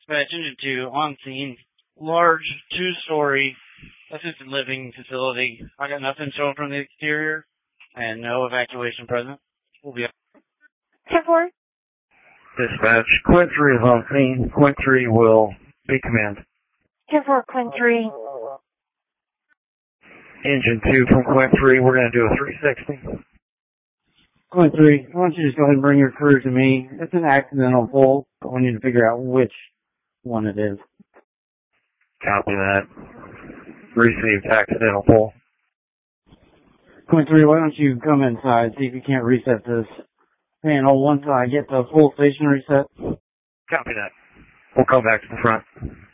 Dispatch to on scene. Large, two-story assisted living facility. I got nothing showing from the exterior and no evacuation present. We'll be up. 10-4. Dispatch, Quint 3 is on scene. Quint 3 will be command. 10-4, Quint 3. Engine 2 from Quint 3, we're going to do a 360. Quint 3, why don't you just go ahead and bring your crew to me? It's an accidental pull, but we need to figure out which one it is. Copy that. Received accidental pull. Quint 3, why don't you come inside, see if you can't reset this panel once I get the full station reset? Copy that. We'll come back to the front.